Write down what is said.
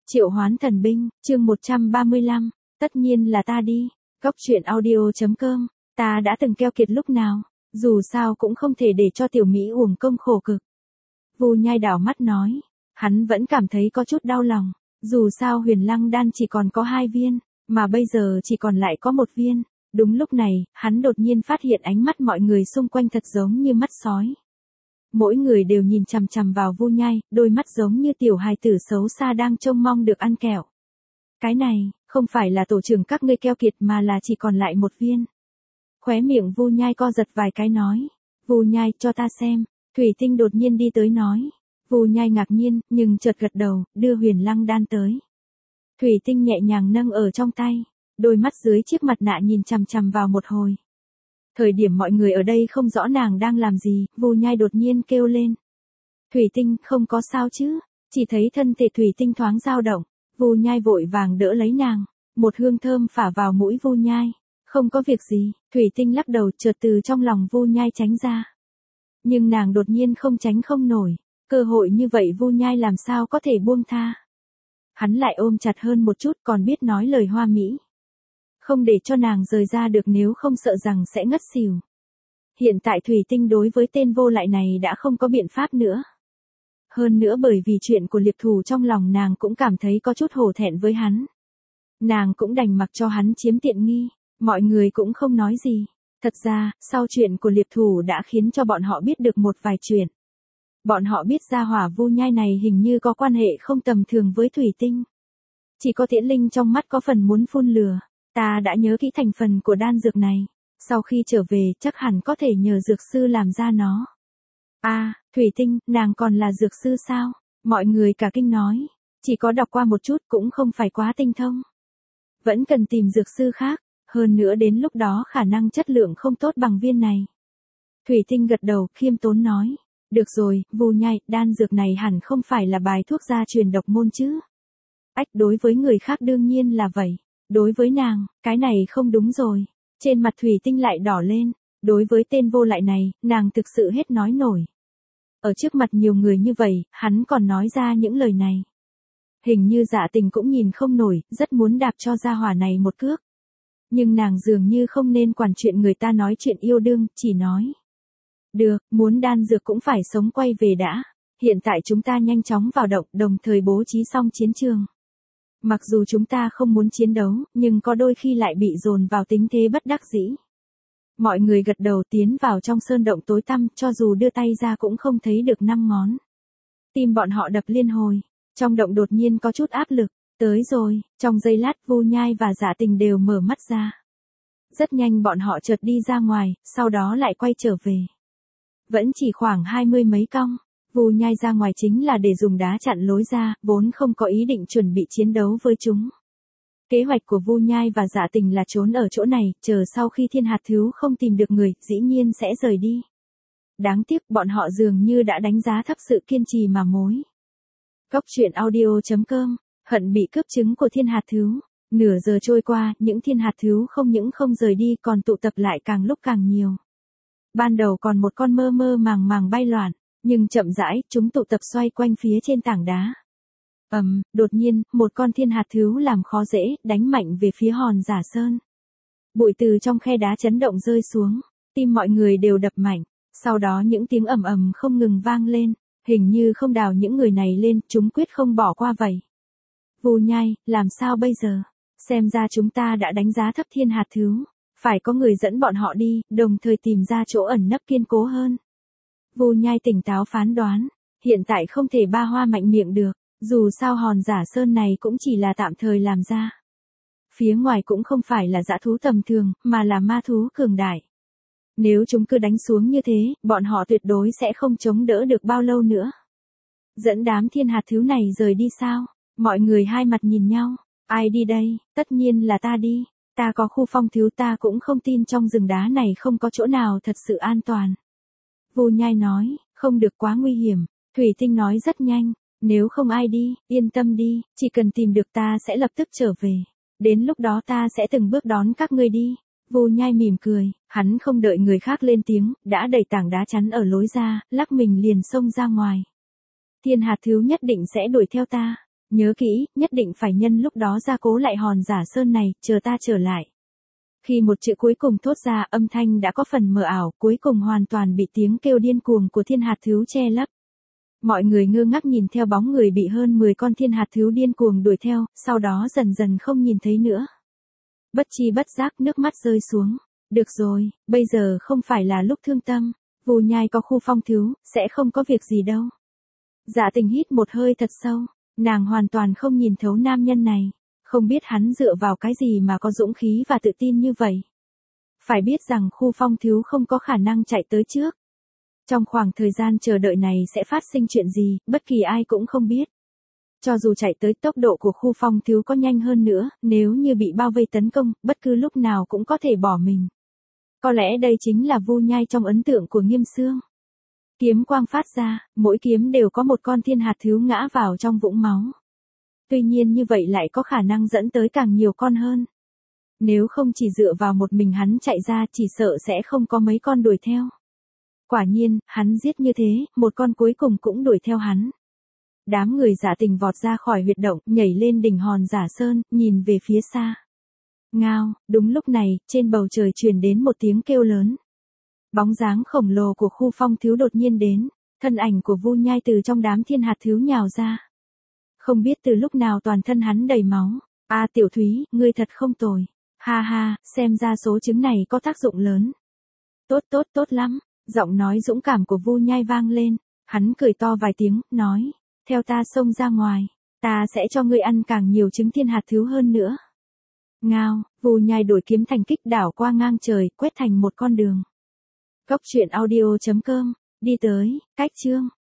Triệu hoán thần binh, chương 135, tất nhiên là ta đi. Góc truyện audio.com, ta đã từng keo kiệt lúc nào, dù sao cũng không thể để cho tiểu Mỹ uổng công khổ cực. Vu Nhai đảo mắt nói, hắn vẫn cảm thấy có chút đau lòng, dù sao huyền lăng đan chỉ còn có 2 viên, mà bây giờ chỉ còn lại có 1 viên. Đúng lúc này, hắn đột nhiên phát hiện ánh mắt mọi người xung quanh thật giống như mắt sói. Mỗi người đều nhìn chằm chằm vào Vu Nhai, đôi mắt giống như tiểu hài tử xấu xa đang trông mong được ăn kẹo. Cái này, không phải là tổ trưởng các ngươi keo kiệt mà là chỉ còn lại 1 viên. Khóe miệng Vu Nhai co giật vài cái nói, Vu Nhai cho ta xem. Thủy Tinh đột nhiên đi tới nói. Vu Nhai ngạc nhiên, nhưng chợt gật đầu, đưa huyền lăng đan tới. Thủy Tinh nhẹ nhàng nâng ở trong tay, đôi mắt dưới chiếc mặt nạ nhìn chằm chằm vào một hồi. Thời điểm mọi người ở đây không rõ nàng đang làm gì, Vu Nhai đột nhiên kêu lên. Thủy Tinh, không có sao chứ? Chỉ thấy thân thể Thủy Tinh thoáng dao động, Vu Nhai vội vàng đỡ lấy nàng, một hương thơm phả vào mũi Vu Nhai. Không có việc gì, Thủy Tinh lắc đầu chợt từ trong lòng Vu Nhai tránh ra. Nhưng nàng đột nhiên không tránh không nổi, cơ hội như vậy Vu Nhai làm sao có thể buông tha. Hắn lại ôm chặt hơn một chút còn biết nói lời hoa mỹ. Không để cho nàng rời ra được nếu không sợ rằng sẽ ngất xỉu. Hiện tại Thủy Tinh đối với tên vô lại này đã không có biện pháp nữa. Hơn nữa bởi vì chuyện của Liệp Thù trong lòng nàng cũng cảm thấy có chút hổ thẹn với hắn. Nàng cũng đành mặc cho hắn chiếm tiện nghi, mọi người cũng không nói gì. Thật ra, sau chuyện của Liệp Thù đã khiến cho bọn họ biết được một vài chuyện. Bọn họ biết ra hỏa Vu Nhai này hình như có quan hệ không tầm thường với Thủy Tinh. Chỉ có Tiễn Linh trong mắt có phần muốn phun lửa. Ta đã nhớ kỹ thành phần của đan dược này. Sau khi trở về chắc hẳn có thể nhờ dược sư làm ra nó. Thủy Tinh, nàng còn là dược sư sao? Mọi người cả kinh nói. Chỉ có đọc qua một chút cũng không phải quá tinh thông. Vẫn cần tìm dược sư khác. Hơn nữa đến lúc đó khả năng chất lượng không tốt bằng viên này. Thủy Tinh gật đầu khiêm tốn nói. Được rồi, Vu Nhai, đan dược này hẳn không phải là bài thuốc gia truyền độc môn chứ? Đối với người khác đương nhiên là vậy. Đối với nàng, cái này không đúng rồi. Trên mặt Thủy Tinh lại đỏ lên. Đối với tên vô lại này, nàng thực sự hết nói nổi. Ở trước mặt nhiều người như vậy, hắn còn nói ra những lời này. Hình như Dạ Tình cũng nhìn không nổi, rất muốn đạp cho gia hỏa này một cước. Nhưng nàng dường như không nên quản chuyện người ta nói chuyện yêu đương, chỉ nói. Được, muốn đan dược cũng phải sống quay về đã. Hiện tại chúng ta nhanh chóng vào động, đồng thời bố trí xong chiến trường. Mặc dù chúng ta không muốn chiến đấu, nhưng có đôi khi lại bị dồn vào tình thế bất đắc dĩ. Mọi người gật đầu tiến vào trong sơn động tối tăm, cho dù đưa tay ra cũng không thấy được 5 ngón. Tim bọn họ đập liên hồi, trong động đột nhiên có chút áp lực, tới rồi, trong giây lát Vu Nhai và Dạ Tình đều mở mắt ra. Rất nhanh bọn họ chợt đi ra ngoài, sau đó lại quay trở về. Vẫn chỉ khoảng 20 mấy cong. Vu Nhai ra ngoài chính là để dùng đá chặn lối ra, vốn không có ý định chuẩn bị chiến đấu với chúng. Kế hoạch của Vu Nhai và Dạ Tình là trốn ở chỗ này, chờ sau khi Thiên Hạt Thứu không tìm được người, dĩ nhiên sẽ rời đi. Đáng tiếc bọn họ dường như đã đánh giá thấp sự kiên trì mà mối. Góc truyện audio.com, hận bị cướp trứng của Thiên Hạt Thứu. Nửa giờ trôi qua, những Thiên Hạt Thứu không những không rời đi còn tụ tập lại càng lúc càng nhiều. Ban đầu còn một con mơ mơ màng màng bay loạn. Nhưng chậm rãi, chúng tụ tập xoay quanh phía trên tảng đá. Đột nhiên, một con Thiên Hạt Thứu làm khó dễ, đánh mạnh về phía Hòn Giả Sơn. Bụi từ trong khe đá chấn động rơi xuống, tim mọi người đều đập mạnh, sau đó những tiếng ầm ầm không ngừng vang lên, hình như không đào những người này lên, chúng quyết không bỏ qua vậy. Vu Nhai, làm sao bây giờ? Xem ra chúng ta đã đánh giá thấp Thiên Hạt Thứu, phải có người dẫn bọn họ đi, đồng thời tìm ra chỗ ẩn nấp kiên cố hơn. Vu Nhai tỉnh táo phán đoán, hiện tại không thể ba hoa mạnh miệng được, dù sao Hòn Giả Sơn này cũng chỉ là tạm thời làm ra. Phía ngoài cũng không phải là dã thú tầm thường, mà là ma thú cường đại. Nếu chúng cứ đánh xuống như thế, bọn họ tuyệt đối sẽ không chống đỡ được bao lâu nữa. Dẫn đám Thiên Hạt Thứu này rời đi sao? Mọi người hai mặt nhìn nhau, ai đi đây? Tất nhiên là ta đi, ta có khu phong thứu, ta cũng không tin trong rừng đá này không có chỗ nào thật sự an toàn. Vu Nhai nói, không được quá nguy hiểm. Thủy Tinh nói rất nhanh, nếu không ai đi, yên tâm đi, chỉ cần tìm được ta sẽ lập tức trở về. Đến lúc đó ta sẽ từng bước đón các ngươi đi. Vu Nhai mỉm cười, hắn không đợi người khác lên tiếng, đã đẩy tảng đá chắn ở lối ra, lắc mình liền xông ra ngoài. Thiên Hạt Thứu nhất định sẽ đuổi theo ta. Nhớ kỹ, nhất định phải nhân lúc đó gia cố lại hòn giả sơn này, chờ ta trở lại. Khi một chữ cuối cùng thốt ra, âm thanh đã có phần mờ ảo, cuối cùng hoàn toàn bị tiếng kêu điên cuồng của thiên hạt thứu che lấp. Mọi người ngơ ngác nhìn theo bóng người bị hơn 10 con thiên hạt thứu điên cuồng đuổi theo, sau đó dần dần không nhìn thấy nữa. Bất chi bất giác nước mắt rơi xuống. Được rồi, bây giờ không phải là lúc thương tâm. Vù Nhai có khu phong thứu, sẽ không có việc gì đâu. Dạ Tình hít một hơi thật sâu. Nàng hoàn toàn không nhìn thấu nam nhân này. Không biết hắn dựa vào cái gì mà có dũng khí và tự tin như vậy. Phải biết rằng khu phong thứu không có khả năng chạy tới trước. Trong khoảng thời gian chờ đợi này sẽ phát sinh chuyện gì, bất kỳ ai cũng không biết. Cho dù chạy tới, tốc độ của khu phong thứu có nhanh hơn nữa, nếu như bị bao vây tấn công, bất cứ lúc nào cũng có thể bỏ mình. Có lẽ đây chính là Vu Nhai trong ấn tượng của Nghiêm Xương. Kiếm quang phát ra, mỗi kiếm đều có một con thiên hạt thứu ngã vào trong vũng máu. Tuy nhiên như vậy lại có khả năng dẫn tới càng nhiều con hơn. Nếu không chỉ dựa vào một mình hắn chạy ra, chỉ sợ sẽ không có mấy con đuổi theo. Quả nhiên, hắn giết như thế, một con cuối cùng cũng đuổi theo hắn. Đám người Dạ Tình vọt ra khỏi huyệt động, nhảy lên đỉnh hòn giả sơn, nhìn về phía xa. Ngao, đúng lúc này, trên bầu trời truyền đến một tiếng kêu lớn. Bóng dáng khổng lồ của khu phong thứu đột nhiên đến, thân ảnh của Vu Nhai từ trong đám thiên hạt thứu nhào ra. Không biết từ lúc nào toàn thân hắn đầy máu. A Tiểu Thúy, ngươi thật không tồi. Ha ha, xem ra số trứng này có tác dụng lớn. Tốt tốt tốt lắm. Giọng nói dũng cảm của Vu Nhai vang lên. Hắn cười to vài tiếng, nói. Theo ta xông ra ngoài. Ta sẽ cho ngươi ăn càng nhiều trứng thiên hạt thứu hơn nữa. Ngao, Vu Nhai đổi kiếm thành kích đảo qua ngang trời, quét thành một con đường. Góc truyện audio.com, đi tới, cách chương.